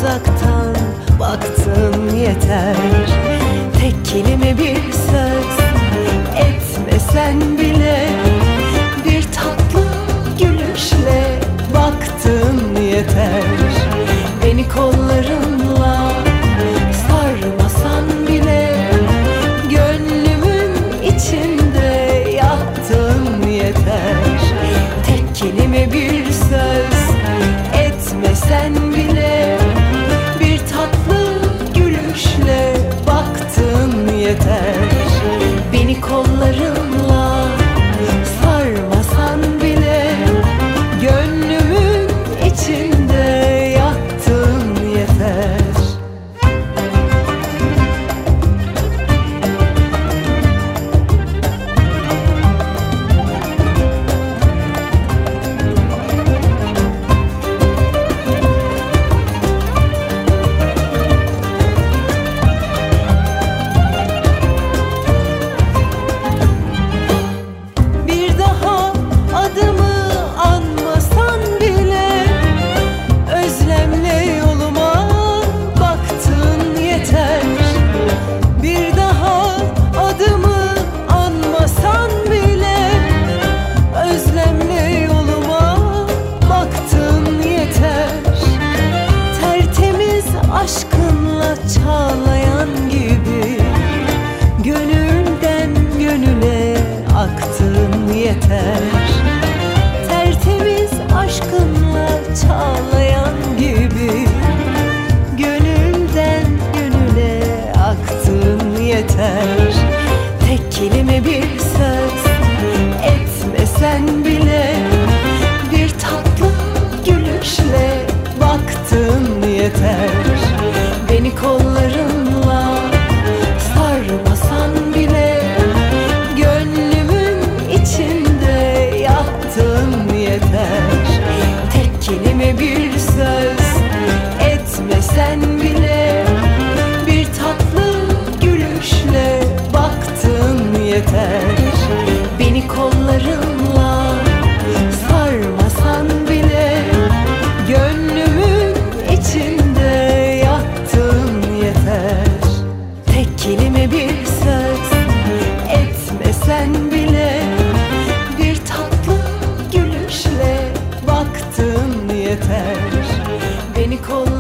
uzaktan baktın yeter. Tek kelime bir söz etmesen bile, bir tatlı gülüşle baktın yeter. Beni kollarınla sarmasan bile, gönlümün içinde yattın yeter. Tek kelime bir söz etmesen bile, bir tatlı gülüşle baktın yeter. Beni kollarınla sarmasan bile, gönlümün içinde yattın yeter. Aşkınla çağlayan gibi, gönülden gönüle aktın yeter. Tertemiz aşkınla çağlayan gibi, gönülden gönüle aktın yeter. Tek kelime bir söz etmesen bile, bir tatlı gülüşle baktın yeter. Beni kollarınla sarmasan bile, gönlümün içinde yattın yeter. Tek kelime bir söz etmesen bile, bir tatlı gülüşle baktın yeter. Beni kollarınla sarmasan bile, gönlümün içinde yattın yeter. Tek kelime bir söz etmesen bile, bir tatlı gülüşle baktın yeter. Beni kollarınla